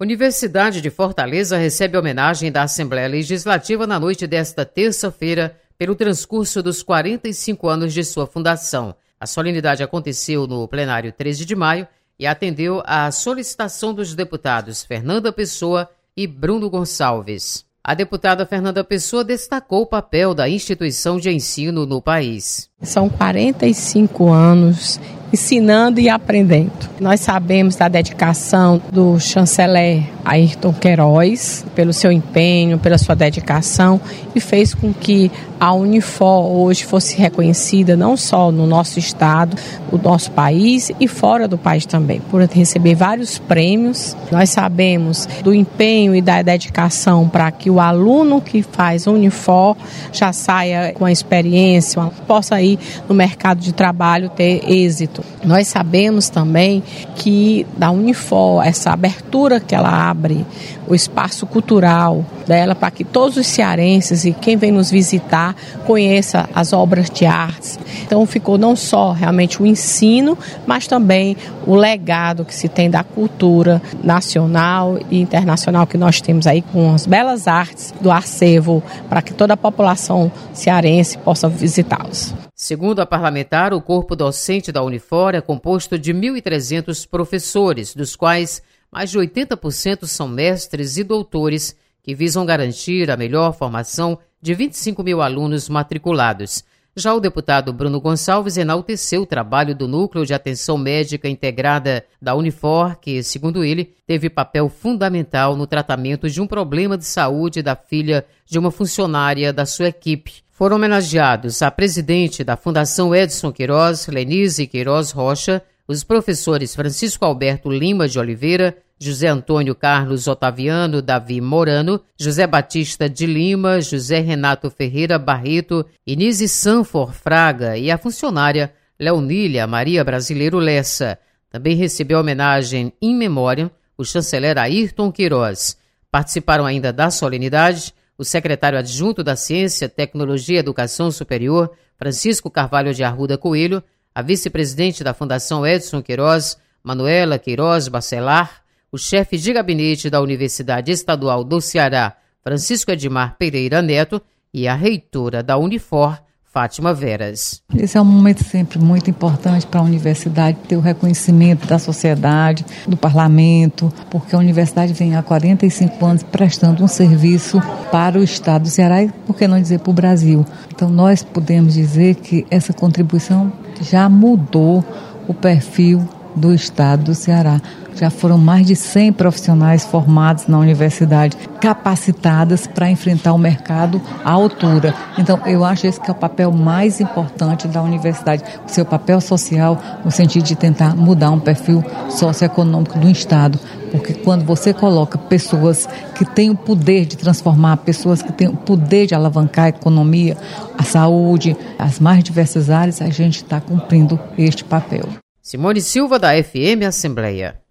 Universidade de Fortaleza recebe homenagem da Assembleia Legislativa na noite desta terça-feira pelo transcurso dos 45 anos de sua fundação. A solenidade aconteceu no plenário 13 de maio e atendeu à solicitação dos deputados Fernanda Pessoa e Bruno Gonçalves. A deputada Fernanda Pessoa destacou o papel da instituição de ensino no país. São 45 anos ensinando e aprendendo. Nós sabemos da dedicação do chanceler Ayrton Queiroz, pelo seu empenho, pela sua dedicação, e fez com que a Unifor hoje fosse reconhecida não só no nosso estado, no nosso país e fora do país também, por receber vários prêmios. Nós sabemos do empenho e da dedicação para que o aluno que faz Unifor já saia com a experiência, possa ir no mercado de trabalho ter êxito. Nós sabemos também que da Unifor, essa abertura que ela abre, o espaço cultural dela para que todos os cearenses e quem vem nos visitar conheça as obras de artes. Então ficou não só realmente o ensino, mas também o legado que se tem da cultura nacional e internacional que nós temos aí com as belas artes do acervo para que toda a população cearense possa visitá-los. Segundo a parlamentar, o corpo docente da Unifor é composto de 1.300 professores, dos quais mais de 80% são mestres e doutores, que visam garantir a melhor formação de 25 mil alunos matriculados. Já o deputado Bruno Gonçalves enalteceu o trabalho do Núcleo de Atenção Médica Integrada da Unifor, que, segundo ele, teve papel fundamental no tratamento de um problema de saúde da filha de uma funcionária da sua equipe. Foram homenageados a presidente da Fundação Edson Queiroz, Lenise Queiroz Rocha, os professores Francisco Alberto Lima de Oliveira, José Antônio Carlos Otaviano Davi Morano, José Batista de Lima, José Renato Ferreira Barreto, Inise Sanfor Fraga e a funcionária Leonília Maria Brasileiro Lessa. Também recebeu homenagem in memoriam o chanceler Ayrton Queiroz. Participaram ainda da solenidade o secretário adjunto da Ciência, Tecnologia e Educação Superior, Francisco Carvalho de Arruda Coelho, a vice-presidente da Fundação Edson Queiroz, Manuela Queiroz Bacelar, o chefe de gabinete da Universidade Estadual do Ceará, Francisco Edmar Pereira Neto, e a reitora da Unifor, Fátima Veras. Esse é um momento sempre muito importante para a universidade ter o reconhecimento da sociedade, do parlamento, porque a universidade vem há 45 anos prestando um serviço para o estado do Ceará e, por que não dizer, para o Brasil. Então nós podemos dizer que essa contribuição já mudou o perfil do estado do Ceará. Já foram mais de 100 profissionais formados na universidade, capacitadas para enfrentar o mercado à altura. Então, eu acho esse que é o papel mais importante da universidade, o seu papel social, no sentido de tentar mudar um perfil socioeconômico do estado. Porque quando você coloca pessoas que têm o poder de transformar, pessoas que têm o poder de alavancar a economia, a saúde, as mais diversas áreas, a gente está cumprindo este papel. Simone Silva, da FM Assembleia.